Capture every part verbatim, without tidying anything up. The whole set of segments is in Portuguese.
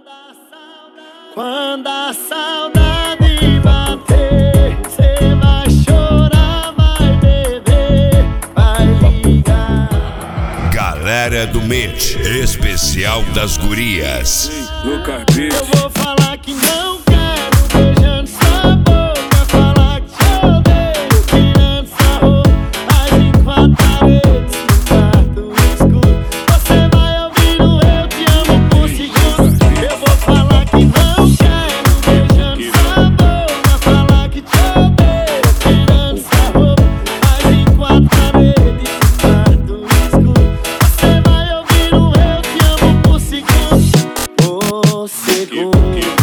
Quando a saudade bater, cê vai chorar, vai beber, vai ligar. Galera do Met, especial das gurias. Lucas Beat. Eu vou falar que não quero, beijando sua boca. Falar que te odeio, tirando sua roupa. Mas em quatro paredes, no quarto escuro, você vai ouvir o eu te amo por segundo. Eu vou falar que não quero, beijando sua boca. Falar que te odeio, tirando sua roupa. Mas em quatro paredes, no quarto escuro, você vai ouvir o eu te amo por segundo. Por segundo.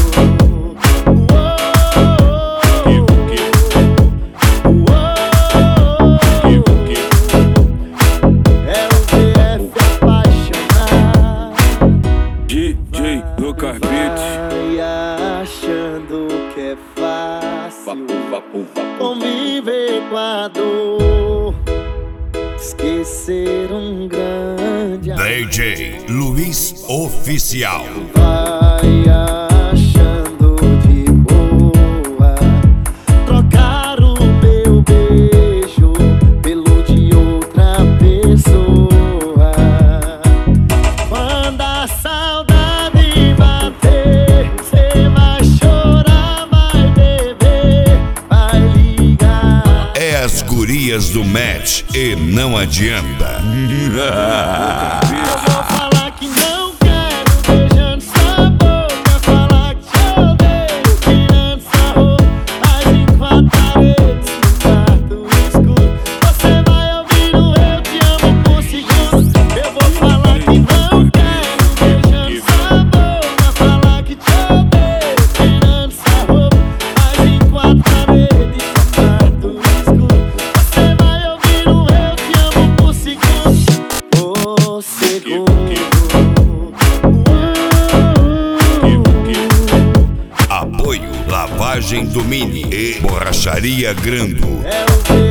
D J Lucas Beat. Vai achando que é fácil conviver com a dor, esquecer um grande amor. D J Luiz Oficial. Vai achando de boa trocar o meu beijo pelo de outra pessoa. Quando a saudade bater, cê vai chorar, vai beber, vai ligar. É as gurias do Met e não adianta. Eu vou falar que não quero, beijando sua boca. Falar que te odeio, tirando sua roupa. Mas em quatro paredes, no quarto escuro, você vai ouvir o eu te amo por segundo. Eu vou falar que não quero, beijando sua boca. Falar que te odeio, tirando sua roupa. Mas em quatro paredes, no quarto escuro, você vai ouvir o eu te amo por segundo. Por segundo. Apoio Lavagem do Mini e Borracharia Grando. É o